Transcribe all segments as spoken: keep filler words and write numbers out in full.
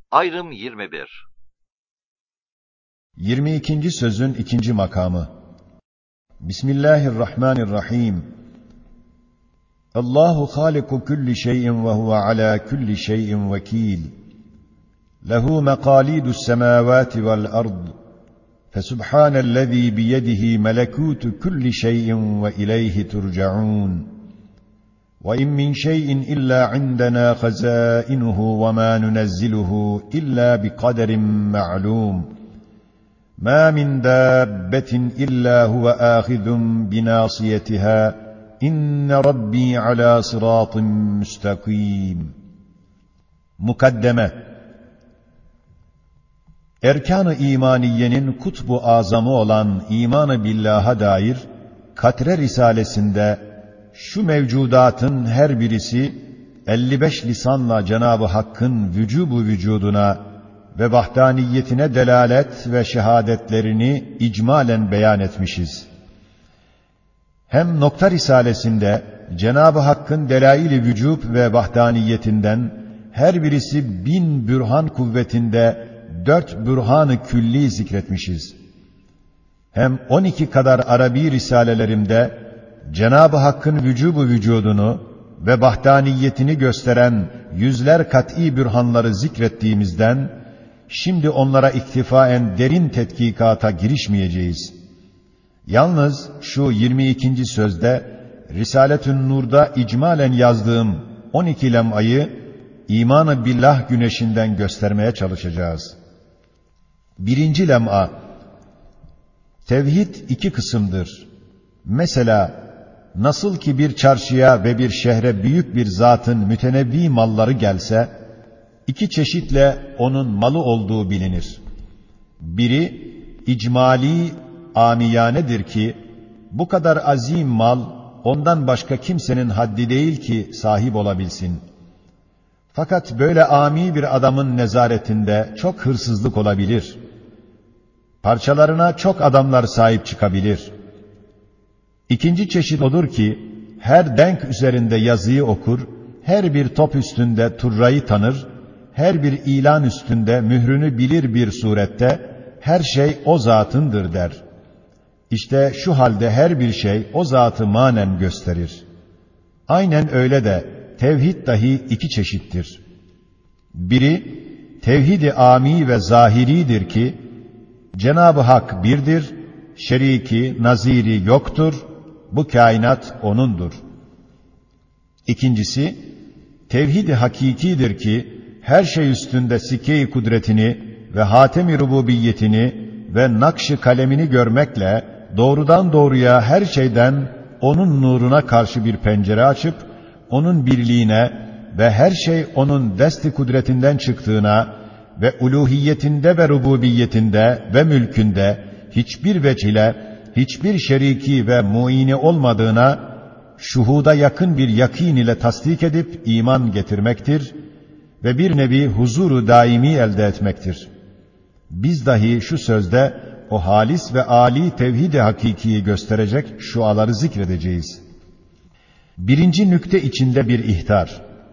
Ayrım yirmi bir. yirmi ikinci sözün ikinci makamı. Bismillahirrahmanirrahim. Allahu haliku kulli şeyin ve huve ala kulli şeyin vekil. Lehu meqalidus semavati vel ard. Fesubhanellezî biyedihi melekûtu kulli şeyin ve ileyhi turcaun. وَإِنْ مِنْ شَيْءٍ إِلَّا عِنْدَنَا خَزَائِنُهُ وَمَا نُنَزِّلُهُ إِلَّا بِقَدَرٍ مَعْلُومٍ مَا مِنْ دَابَّةٍ إِلَّا هُوَ آخِذٌ بِنَاصِيَتِهَا إِنَّ رَبِّي عَلَى صِرَاطٍ مُسْتَقِيمٍ. Mukaddeme. Erkan-ı imaniyenin kutbu azamı olan iman-ı billah'a dair Katre Risalesinde şu mevcudatın her birisi elli beş lisanla Cenab-ı Hakk'ın vücubu vücuduna ve vahdaniyetine delalet ve şehadetlerini icmalen beyan etmişiz. Hem Nokta Risalesinde Cenab-ı Hakk'ın delail-i vücub ve vahdaniyetinden her birisi bin bürhan kuvvetinde dört bürhan-ı külli zikretmişiz. Hem on iki kadar Arabi risalelerimde Cenab-ı Hakk'ın vücubu vücudunu ve vahdaniyetini gösteren yüzler kat'î bürhanları zikrettiğimizden, şimdi onlara iktifaen derin tetkikata girişmeyeceğiz. Yalnız şu yirmi ikinci sözde Risaletün Nur'da icmalen yazdığım on iki lem'ayı iman-ı billah güneşinden göstermeye çalışacağız. Birinci lem'a, tevhid iki kısımdır. Mesela nasıl ki bir çarşıya ve bir şehre büyük bir zatın mütenevvi malları gelse, iki çeşitle onun malı olduğu bilinir. Biri, icmali, amiyanedir ki, bu kadar azim mal, ondan başka kimsenin haddi değil ki sahip olabilsin. Fakat böyle ami bir adamın nezaretinde çok hırsızlık olabilir. Parçalarına çok adamlar sahip çıkabilir. İkinci çeşit odur ki, her denk üzerinde yazıyı okur, her bir top üstünde turrayı tanır, her bir ilan üstünde mührünü bilir bir surette, her şey o zatındır der. İşte şu halde her bir şey o zatı manen gösterir. Aynen öyle de tevhid dahi iki çeşittir. Biri, tevhid-i âmî ve zahiridir ki, Cenab-ı Hak birdir, şeriki, naziri yoktur, bu kainat O'nundur. İkincisi, tevhid-i hakikidir ki, her şey üstünde sikke-i kudretini ve hatem-i rububiyetini ve nakş-ı kalemini görmekle, doğrudan doğruya her şeyden O'nun nuruna karşı bir pencere açıp, O'nun birliğine ve her şey O'nun dest-i kudretinden çıktığına ve uluhiyetinde ve rububiyetinde ve mülkünde hiçbir vecih ile hiçbir şeriki ve muini olmadığına şuhuda yakın bir yakin ile tasdik edip iman getirmektir ve bir nevi huzuru daimi elde etmektir. Biz dahi şu sözde o halis ve âli tevhid-i hakikiyi gösterecek şuaları zikredeceğiz. Birinci nükte içinde bir ihtar.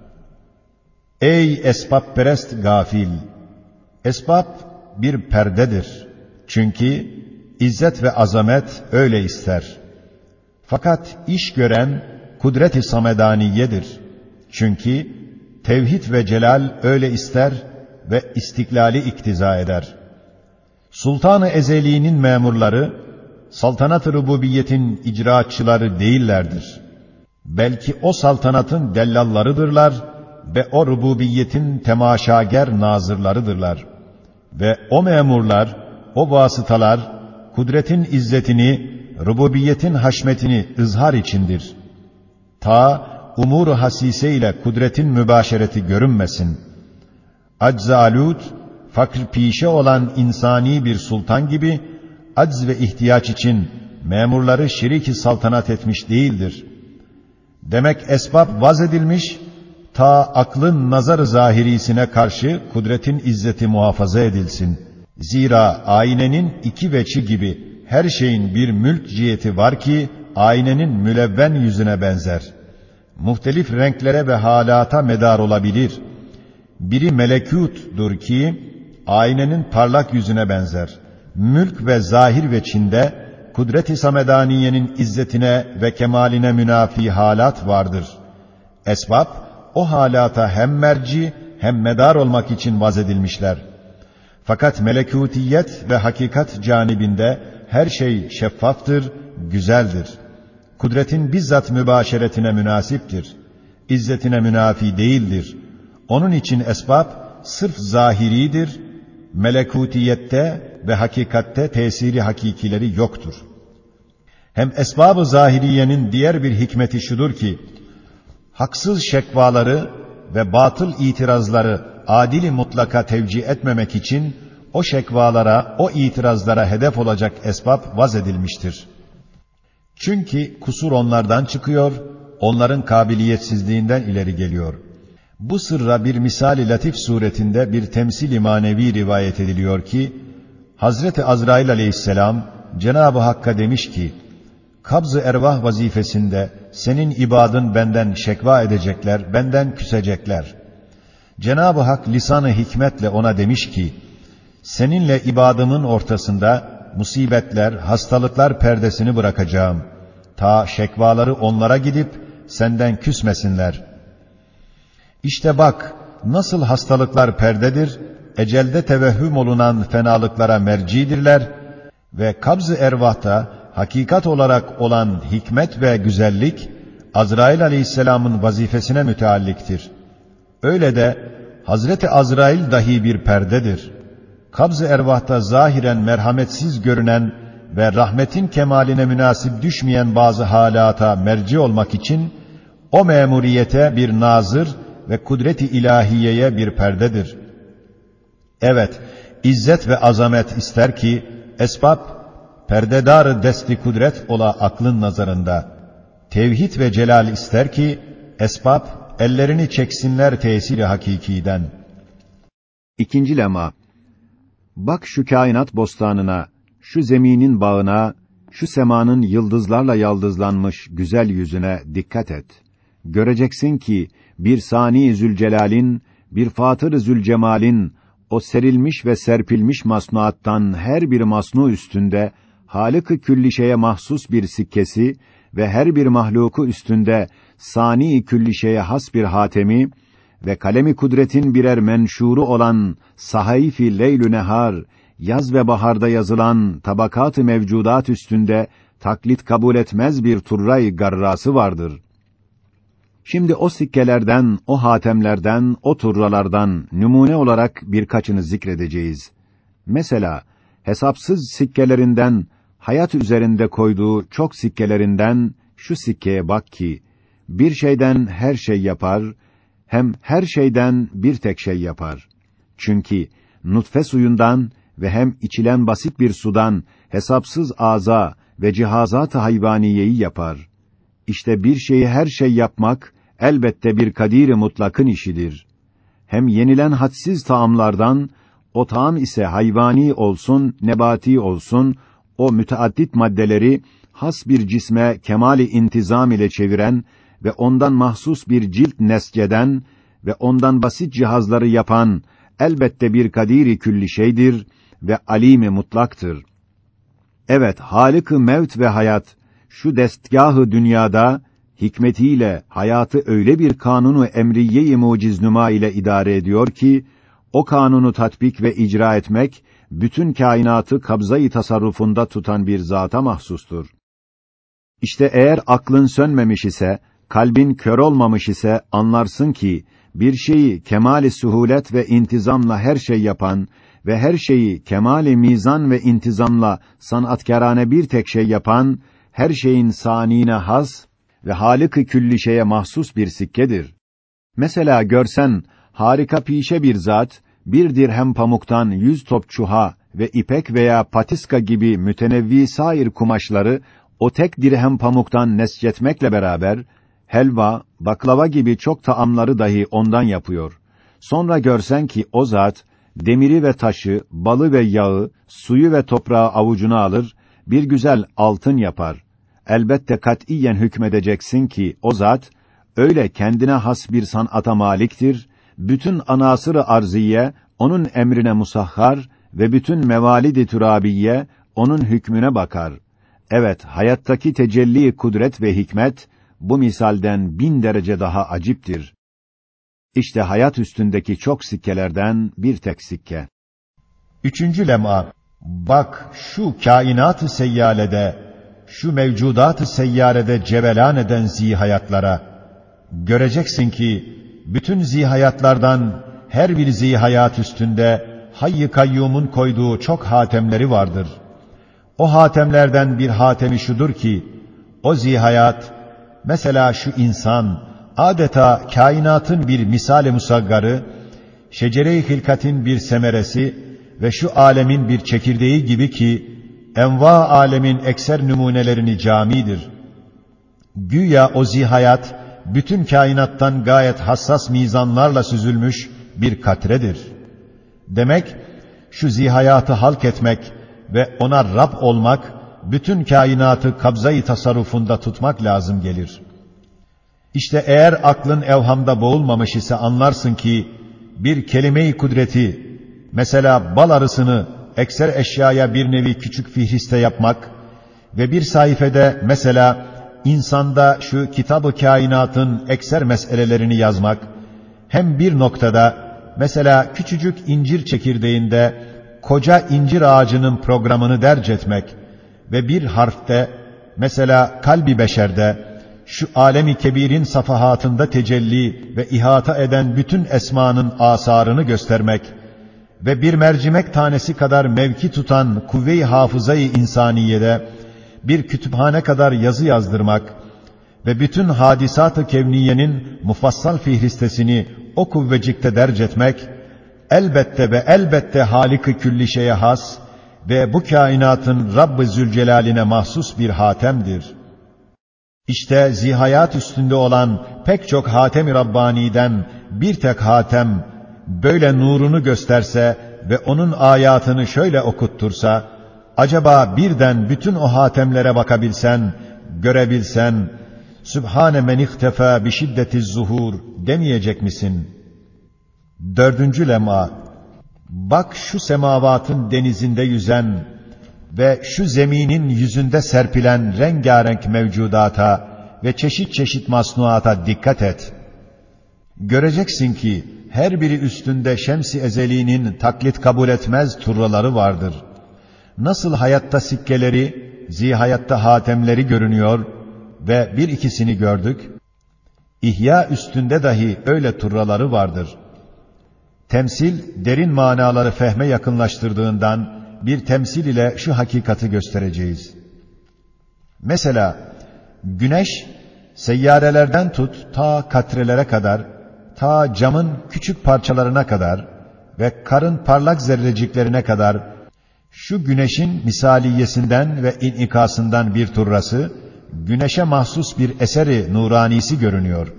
Ey esbabperest gafil! Esbab bir perdedir. Çünkü İzzet ve azamet öyle ister. Fakat iş gören kudret-i samedaniyedir. Çünkü tevhid ve celal öyle ister ve istiklali iktiza eder. Sultan-ı Ezeli'nin memurları, saltanat-ı rububiyetin icraatçıları değillerdir. Belki o saltanatın dellallarıdırlar ve o rububiyetin temaşager nazırlarıdırlar. Ve o memurlar, o vasıtalar, kudretin izzetini, rububiyetin haşmetini ızhar içindir. Ta umur-u hasise ile kudretin mübaşereti görünmesin. Acz-ı alûd, fakr pişe olan insani bir sultan gibi, acz ve ihtiyaç için memurları şirik-i saltanat etmiş değildir. Demek esbab vaz edilmiş, ta aklın nazar-ı zahirisine karşı kudretin izzeti muhafaza edilsin. Zira aynenin iki veçi gibi her şeyin bir mülk ciheti var ki, aynenin mülevven yüzüne benzer. Muhtelif renklere ve halata medar olabilir. Biri melekût'dur ki, aynenin parlak yüzüne benzer. Mülk ve zahir veçinde, kudret-i samedaniyenin izzetine ve kemaline münafi halat vardır. Esbab, o halata hem merci hem medar olmak için vaz edilmişler. Fakat melekûtiyet ve hakikat canibinde her şey şeffaftır, güzeldir. Kudretin bizzat mübaşeretine münasiptir. İzzetine münafi değildir. Onun için esbab sırf zahiridir, melekûtiyette ve hakikatte tesiri hakikileri yoktur. Hem esbab-ı zahiriyenin diğer bir hikmeti şudur ki, haksız şekvaları ve batıl itirazları adil-i mutlaka tevcih etmemek için o şekvalara, o itirazlara hedef olacak esbab vaz edilmiştir. Çünkü kusur onlardan çıkıyor, onların kabiliyetsizliğinden ileri geliyor. Bu sırra bir misal-i latif suretinde bir temsil-i manevi rivayet ediliyor ki, Hazreti Azrail aleyhisselam Cenab-ı Hakk'a demiş ki, kabz-ı ervah vazifesinde senin ibadın benden şekva edecekler, benden küsecekler. Cenab-ı Hak lisan-ı hikmetle ona demiş ki, seninle ibadımın ortasında musibetler, hastalıklar perdesini bırakacağım. Ta şekvaları onlara gidip senden küsmesinler. İşte bak, nasıl hastalıklar perdedir, ecelde tevehhüm olunan fenalıklara mercidirler ve kabz-ı ervahta hakikat olarak olan hikmet ve güzellik, Azrail aleyhisselamın vazifesine mütealliktir. Öyle de Hazreti Azrail dahi bir perdedir. Kabz-ı ervahta zahiren merhametsiz görünen ve rahmetin kemaline münasip düşmeyen bazı halata merci olmak için o memuriyete bir nazır ve kudret-i ilahiyeye bir perdedir. Evet, izzet ve azamet ister ki esbab perdedar desti kudret ola aklın nazarında. Tevhid ve celal ister ki esbab ellerini çeksinler tesiri hakikiden. İkinci lema. Bak şu kainat bostanına, şu zeminin bağına, şu semanın yıldızlarla yaldızlanmış güzel yüzüne dikkat et. Göreceksin ki bir Sani Zülcelal'in, bir Fatır Zülcemal'in o serilmiş ve serpilmiş masnuattan her bir masnu üstünde Halık-ı külli şeye mahsus bir sikkesi ve her bir mahluku üstünde Sani külli şeye has bir hatemi ve kalemi kudretin birer menşuru olan sahayif-i leylü nehar, yaz ve baharda yazılan tabakat-ı mevcudat üstünde taklit kabul etmez bir turray garrası vardır. Şimdi o sikkelerden, o hatemlerden, o turralardan numune olarak birkaçını zikredeceğiz. Mesela hesapsız sikkelerinden, hayat üzerinde koyduğu çok sikkelerinden şu sikkeye bak ki bir şeyden her şey yapar, hem her şeyden bir tek şey yapar. Çünkü nutfe suyundan ve hem içilen basit bir sudan hesapsız aza ve cihazat-ı hayvaniyeyi yapar. İşte bir şeyi her şey yapmak elbette bir kadir-i mutlakın işidir. Hem yenilen hadsiz taamlardan o taam ise hayvani olsun, nebati olsun, o müteaddit maddeleri has bir cisme kemali intizam ile çeviren ve ondan mahsus bir cilt nesceden ve ondan basit cihazları yapan elbette bir kadiri külli şeydir ve alîm-i mutlaktır. Evet, Halık-ı mevt ve hayat şu destgâh-ı dünyada hikmetiyle hayatı öyle bir kanunu emriye-i muciznuma ile idare ediyor ki o kanunu tatbik ve icra etmek bütün kainatı kabza-i tasarrufunda tutan bir zata mahsustur. İşte eğer aklın sönmemiş ise, kalbin kör olmamış ise anlarsın ki bir şeyi kemâl-i suhulet ve intizamla her şey yapan ve her şeyi kemâl-i mizan ve intizamla sanatkârane bir tek şey yapan, her şeyin sânine has ve Halık-ı külli şeye mahsus bir sikkedir. Mesela görsen harika pişe bir zat bir dirhem pamuktan yüz top çuha ve ipek veya patiska gibi mütenevvi sair kumaşları o tek dirhem pamuktan nescetmekle beraber helva, baklava gibi çok taamları dahi ondan yapıyor. Sonra görsen ki o zat demiri ve taşı, balı ve yağı, suyu ve toprağı avucuna alır, bir güzel altın yapar. Elbette katiyen hükmedeceksin ki o zat öyle kendine has bir sanata maliktir bütün anasır-ı arziye onun emrine musahhar ve bütün mevalid-i türabiye onun hükmüne bakar. Evet, hayattaki tecelli kudret ve hikmet bu misalden bin derece daha aciptir. İşte hayat üstündeki çok sikkelerden bir tek sikke. Üçüncü lem'a, bak şu kainat-ı seyyalede, şu mevcudat-ı seyyarede cevelan eden zihayatlara, göreceksin ki bütün zihayatlardan her bir zihayat üstünde Hayy-i Kayyum'un koyduğu çok hatemleri vardır. O hatemlerden bir hatemi şudur ki, o zihayat, mesela şu insan, adeta kainatın bir misal-i musaggarı, şecere-i hilkatin bir semeresi ve şu alemin bir çekirdeği gibi ki, enva alemin ekser numunelerini camidir. Güya o zihayat, bütün kainattan gayet hassas mizanlarla süzülmüş bir katredir. Demek, şu zihayatı halk etmek ve ona Rab olmak, bütün kainatı kabza-i tasarrufunda tutmak lazım gelir. İşte eğer aklın evhamda boğulmamış ise anlarsın ki, bir kelime-i kudreti, mesela bal arısını ekser eşyaya bir nevi küçük fihriste yapmak ve bir sayfede mesela insanda şu kitab-ı kainatın ekser meselelerini yazmak, hem bir noktada mesela küçücük incir çekirdeğinde koca incir ağacının programını derc etmek ve bir harfte mesela kalbi beşerde şu alemi kebirin safahatında tecelli ve ihata eden bütün esmanın asarını göstermek ve bir mercimek tanesi kadar mevki tutan kuvve-i hafızayı insaniyede bir kütüphane kadar yazı yazdırmak ve bütün hadisat-ı kevniyenin mufassal fihristesini o kuvvecikte derc etmek, elbette ve elbette Halik-i külli şeye has ve bu kainatın Rabb-ı Zülcelal'ine mahsus bir hatemdir. İşte zihayat üstünde olan pek çok hatem-i Rabbani'den bir tek hatem, böyle nurunu gösterse ve onun ayatını şöyle okuttursa, acaba birden bütün o hatemlere bakabilsen, görebilsen, Sübhane men ihtefa bi şiddetiz zuhur demeyecek misin? Dördüncü lem'a, bak şu semavatın denizinde yüzen ve şu zeminin yüzünde serpilen rengarenk mevcudata ve çeşit çeşit masnuata dikkat et. Göreceksin ki her biri üstünde şems-i ezeliğinin taklit kabul etmez turraları vardır. Nasıl hayatta sikkeleri, zihayatta hatemleri görünüyor ve bir ikisini gördük, İhya üstünde dahi öyle turraları vardır. Temsil, derin manaları fehme yakınlaştırdığından bir temsil ile şu hakikati göstereceğiz. Mesela, güneş, seyyarelerden tut ta katrelere kadar, ta camın küçük parçalarına kadar ve karın parlak zerreciklerine kadar, şu güneşin misaliyesinden ve inikasından bir turrası, güneşe mahsus bir eseri nuranisi görünüyor.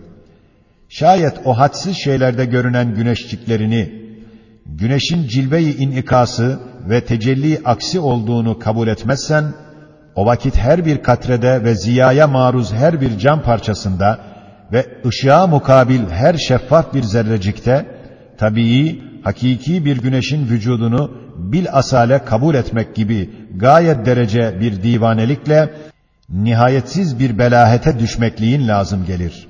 Şayet o hadsiz şeylerde görünen güneşçiklerini, güneşin cilve-i inikası ve tecelli aksi olduğunu kabul etmezsen, o vakit her bir katrede ve ziyaya maruz her bir cam parçasında ve ışığa mukabil her şeffaf bir zerrecikte, tabii, hakiki bir güneşin vücudunu bil asale kabul etmek gibi gayet derece bir divanelikle, nihayetsiz bir belahete düşmekliğin lazım gelir.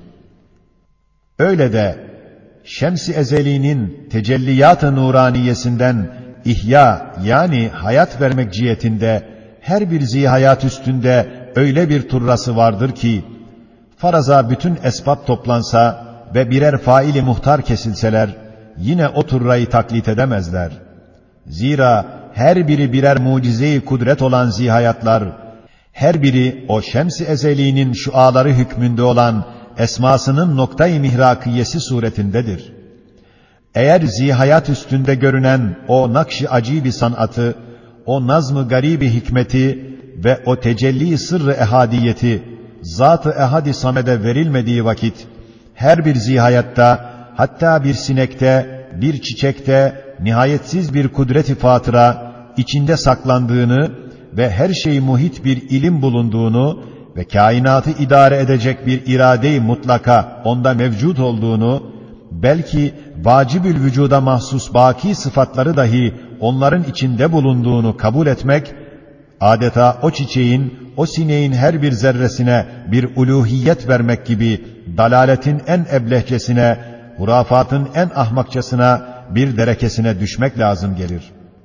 Öyle de, Şems-i Ezeli'nin tecelliyat-ı nuraniyesinden ihya yani hayat vermek cihetinde her bir zihayat üstünde öyle bir turrası vardır ki, faraza bütün esbab toplansa ve birer faili muhtar kesilseler, yine o turrayı taklit edemezler. Zira her biri birer mucize-i kudret olan zihayatlar, her biri o Şems-i Ezeli'nin şuaları hükmünde olan esmasının noktayı mihrakiyesi suretindedir. Eğer zihayat üstünde görünen o nakş-ı acibi sanatı, o nazm-ı garibi hikmeti ve o tecelli sırrı ehadiyeti, zat-ı ehad-i samede verilmediği vakit, her bir zihayatta, hatta bir sinekte, bir çiçekte, nihayetsiz bir kudret-i fatıra, içinde saklandığını ve her şeyi muhit bir ilim bulunduğunu ve kainatı idare edecek bir irade-i mutlaka onda mevcut olduğunu belki vacibül vücuda mahsus baki sıfatları dahi onların içinde bulunduğunu kabul etmek, adeta o çiçeğin, o sineğin her bir zerresine bir uluhiyet vermek gibi dalaletin en eblehçesine, hurafatın en ahmakçasına, bir derekesine düşmek lazım gelir.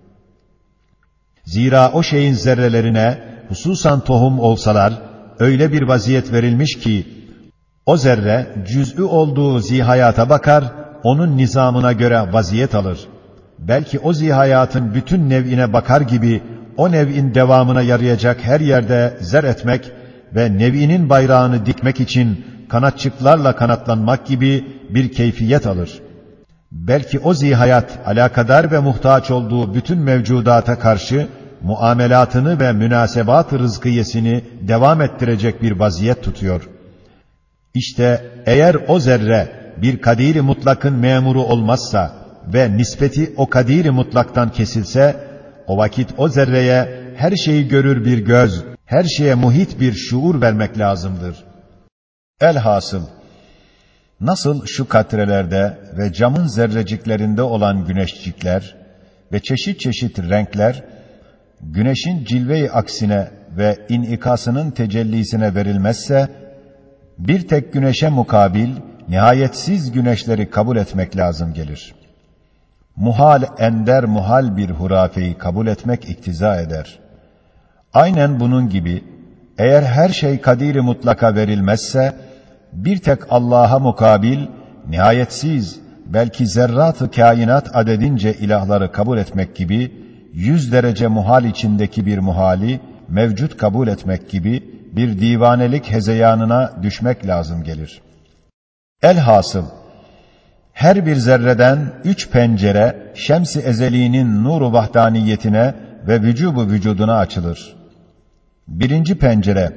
Zira o şeyin zerrelerine, hususan tohum olsalar, öyle bir vaziyet verilmiş ki, o zerre cüz'ü olduğu zihayata bakar, onun nizamına göre vaziyet alır. Belki o zihayatın bütün nev'ine bakar gibi, o nev'in devamına yarayacak her yerde zer etmek ve nev'inin bayrağını dikmek için kanatçıklarla kanatlanmak gibi bir keyfiyet alır. Belki o zihayat alakadar ve muhtaç olduğu bütün mevcudata karşı muamelatını ve münasebat-ı rızkiyesini devam ettirecek bir vaziyet tutuyor. İşte eğer o zerre bir kadir-i mutlakın memuru olmazsa ve nispeti o kadir-i mutlaktan kesilse, o vakit o zerreye her şeyi görür bir göz, her şeye muhit bir şuur vermek lazımdır. Elhasıl, nasıl şu katrelerde ve camın zerreciklerinde olan güneşcikler ve çeşit çeşit renkler, güneşin cilve-i aksine ve inikasının tecellisine verilmezse, bir tek güneşe mukabil, nihayetsiz güneşleri kabul etmek lazım gelir. Muhal ender muhal bir hurafeyi kabul etmek iktiza eder. Aynen bunun gibi, eğer her şey kadir-i mutlaka verilmezse, bir tek Allah'a mukabil, nihayetsiz, belki zerrat-ı kainat adedince ilahları kabul etmek gibi, yüz derece muhal içindeki bir muhali, mevcut kabul etmek gibi, bir divanelik hezeyanına düşmek lazım gelir. Elhasıl, her bir zerreden üç pencere, şems-i ezeliğinin nur-u vahdaniyetine ve vücubu vücuduna açılır. Birinci pencere,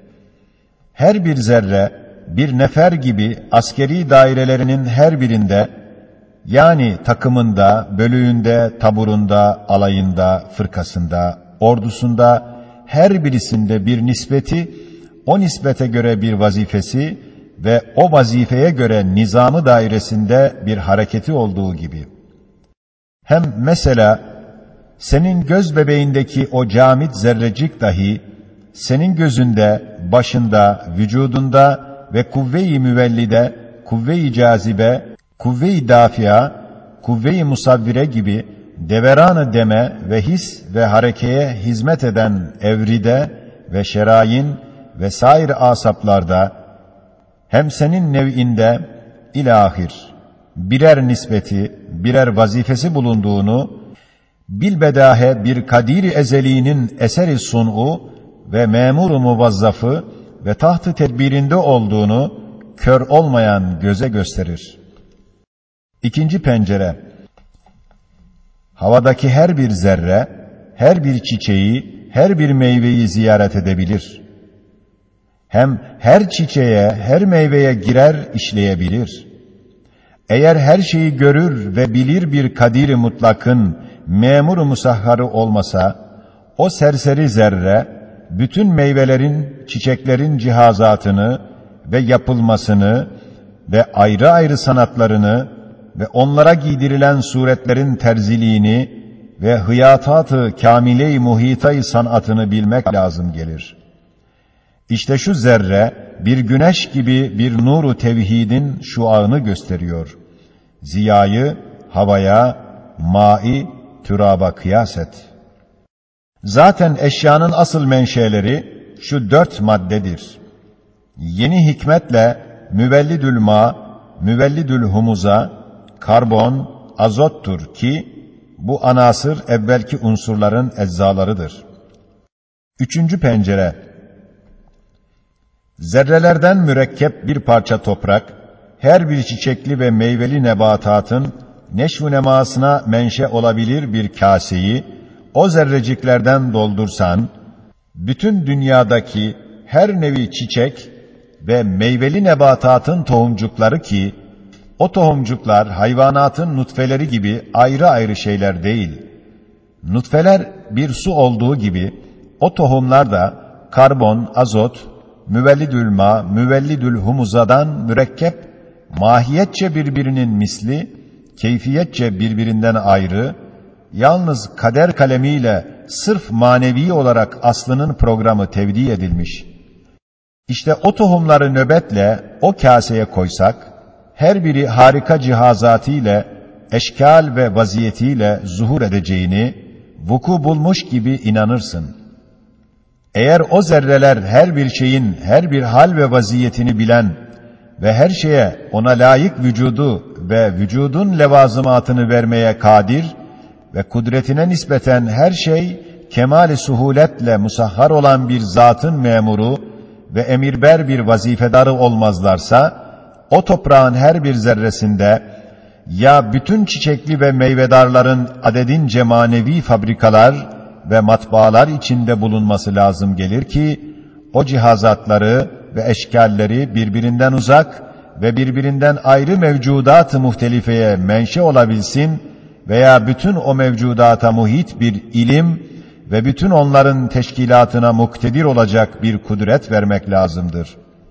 her bir zerre, bir nefer gibi askeri dairelerinin her birinde, yani takımında, bölüğünde, taburunda, alayında, fırkasında, ordusunda, her birisinde bir nispeti, o nispete göre bir vazifesi ve o vazifeye göre nizamı dairesinde bir hareketi olduğu gibi. Hem mesela, senin göz bebeğindeki o camit zerrecik dahi, senin gözünde, başında, vücudunda ve kuvve-i müvellide, kuvve-i cazibe, kuvve-i dafia, kuvve-i musavvire gibi deveran-ı deme ve his ve harekeye hizmet eden evride ve şerayin ve sair asaplarda, hem senin nev'inde ilahir birer nispeti, birer vazifesi bulunduğunu, bilbedahe bir kadir-i ezeliğinin eseri sun'u ve memur-u muvazzafı ve taht-ı tedbirinde olduğunu kör olmayan göze gösterir. İkinci pencere, havadaki her bir zerre, her bir çiçeği, her bir meyveyi ziyaret edebilir. Hem her çiçeğe, her meyveye girer, işleyebilir. Eğer her şeyi görür ve bilir bir kadir-i mutlakın memur-u musahharı olmasa, o serseri zerre, bütün meyvelerin, çiçeklerin cihazatını ve yapılmasını ve ayrı ayrı sanatlarını ve onlara giydirilen suretlerin terziliğini ve hıyatat-ı kâmile-i muhitayı sanatını bilmek lazım gelir. İşte şu zerre, bir güneş gibi bir nuru tevhidin şuağını gösteriyor. Ziyayı, havaya, mai, türaba kıyas et. Zaten eşyanın asıl menşeleri şu dört maddedir. Yeni hikmetle müvellidül ma, müvellidül humuza, karbon, azottur ki, bu anasır evvelki unsurların eczalarıdır. Üçüncü pencere, zerrelerden mürekkep bir parça toprak, her bir çiçekli ve meyveli nebatatın neşv-ü nemasına menşe olabilir bir kaseyi, o zerreciklerden doldursan, bütün dünyadaki her nevi çiçek ve meyveli nebatatın tohumcukları ki, o tohumcuklar hayvanatın nutfeleri gibi ayrı ayrı şeyler değil. Nutfeler bir su olduğu gibi, o tohumlar da karbon, azot, müvellidül ma, müvellidül humuzadan mürekkep mahiyetçe birbirinin misli, keyfiyetçe birbirinden ayrı, yalnız kader kalemiyle sırf manevi olarak aslının programı tevdi edilmiş. İşte o tohumları nöbetle o kaseye koysak, her biri harika cihazatıyla, eşkal ve vaziyetiyle zuhur edeceğini, vuku bulmuş gibi inanırsın. Eğer o zerreler her bir şeyin, her bir hal ve vaziyetini bilen ve her şeye ona layık vücudu ve vücudun levazımatını vermeye kadir ve kudretine nispeten her şey kemal-i suhuletle musahhar olan bir zatın memuru ve emirber bir vazifedarı olmazlarsa, o toprağın her bir zerresinde ya bütün çiçekli ve meyvedarların adedince manevi fabrikalar ve matbaalar içinde bulunması lazım gelir ki, o cihazatları ve eşkalleri birbirinden uzak ve birbirinden ayrı mevcudat-ı muhtelifeye menşe olabilsin veya bütün o mevcudata muhit bir ilim ve bütün onların teşkilatına muktedir olacak bir kudret vermek lazımdır.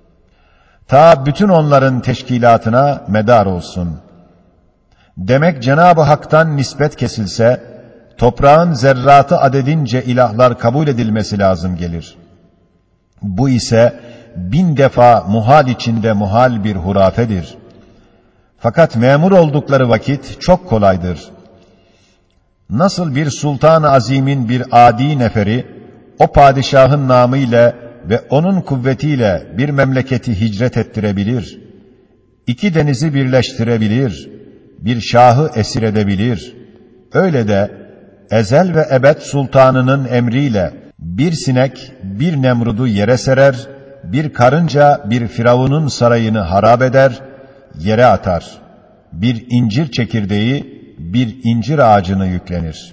Ta bütün onların teşkilatına medar olsun. Demek Cenab-ı Hak'tan nispet kesilse, toprağın zerratı adedince ilahlar kabul edilmesi lazım gelir. Bu ise bin defa muhal içinde muhal bir hurafedir. Fakat memur oldukları vakit çok kolaydır. Nasıl bir sultan-ı azimin bir adi neferi, o padişahın namıyla ve onun kuvvetiyle bir memleketi hicret ettirebilir, iki denizi birleştirebilir, bir şahı esir edebilir, öyle de ezel ve ebed sultanının emriyle bir sinek bir Nemrud'u yere serer, bir karınca bir Firavun'un sarayını harap eder, yere atar. Bir incir çekirdeği bir incir ağacını yüklenir.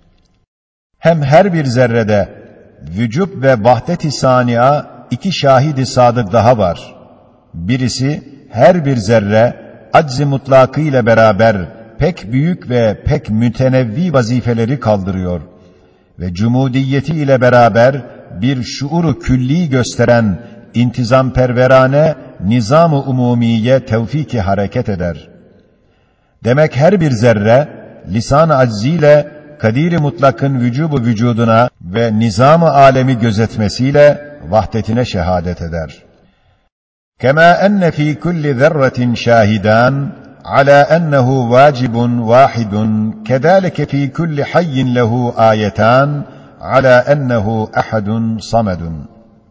Hem her bir zerrede vücub ve vahdet-i sani'a iki şahid-i sadık daha var. Birisi her bir zerre acz-i mutlakı ile beraber pek büyük ve pek mütenevvi vazifeleri kaldırıyor ve cumudiyeti ile beraber bir şuuru külli gösteren intizamperverane nizam-ı umumiye tevfik-i hareket eder. Demek her bir zerre lisan-ı acziyle kadir-i mutlakın vücubu vücuduna ve nizam-ı alemi gözetmesiyle vahdetine şehadet eder. Kema enne fi kulli zerretin şahidan ala ennehu vacibun vahidun kedalike fi kulli hayyin lehu ayetan ala ennehu ahadun samedun.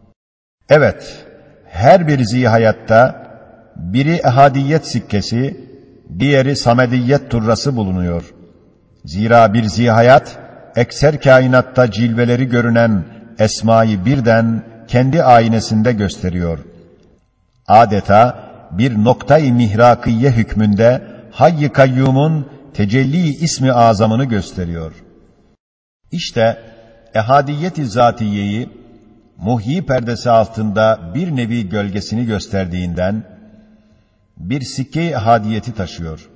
Evet, her bir zihayatta biri ehadiyet sikkesi, diğeri samediyet turrası bulunuyor. Zira bir zihayat, ekser kainatta cilveleri görünen esmayı birden kendi aynesinde gösteriyor. Adeta bir noktayı mihrakiye hükmünde Hayy-i Kayyum'un tecelli ismi azamını gösteriyor. İşte ehadiyet-i zatiyeyi muhyi perdesi altında bir nevi gölgesini gösterdiğinden bir sikke-i ehadiyeti taşıyor.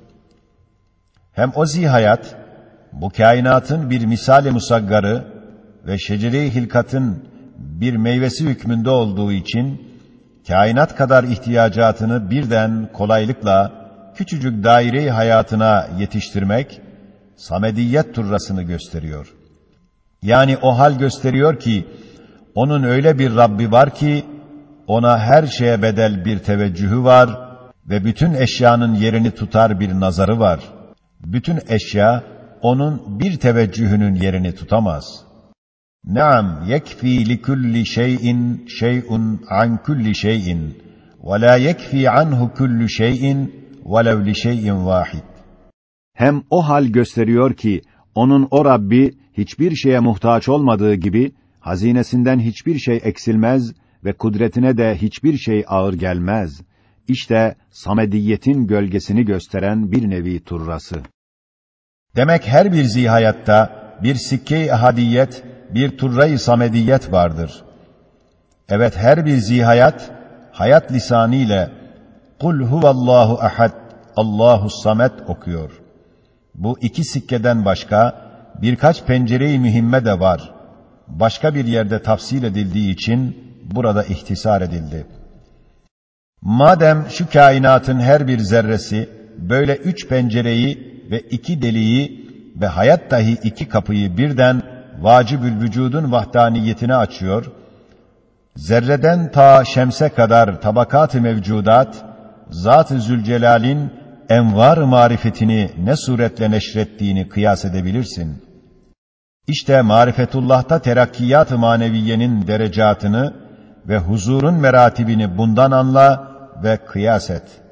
Hem o zihayat bu kainatın bir misal-i musaggarı ve şecere-i hilkatın bir meyvesi hükmünde olduğu için kainat kadar ihtiyacatını birden kolaylıkla küçücük daire-i hayatına yetiştirmek samediyet turrasını gösteriyor. Yani o hal gösteriyor ki onun öyle bir Rabbi var ki ona her şeye bedel bir teveccühü var ve bütün eşyanın yerini tutar bir nazarı var. Bütün eşya onun bir teveccühünün yerini tutamaz. Naam yekfi li kulli şeyin şey'un an kulli şeyin ve la yekfi anhu kullu şeyin velev li şeyin vahid. Hem o hal gösteriyor ki onun o Rabbi hiçbir şeye muhtaç olmadığı gibi hazinesinden hiçbir şey eksilmez ve kudretine de hiçbir şey ağır gelmez. İşte samediyetin gölgesini gösteren bir nevi turrası. Demek her bir zihayatta bir sikke-i ehadiyet, bir turra-i samediyet vardır. Evet, her bir zihayat hayat lisanı ile "Kul huvallahu ahad, Allahus samet" okuyor. Bu iki sikkeden başka birkaç pencere-i mühimme de var. Başka bir yerde tafsil edildiği için burada ihtisar edildi. Madem şu kainatın her bir zerresi böyle üç pencereyi ve iki deliği ve hayat dahi iki kapıyı birden vacibül vücudun vahdaniyetine açıyor, zerreden ta şemse kadar tabakat-ı mevcudat, Zat-ı Zülcelal'in envar-ı marifetini ne suretle neşrettiğini kıyas edebilirsin. İşte marifetullah'ta terakkiyat-ı maneviyenin derecatını ve huzurun meratibini bundan anla ve kıyas et.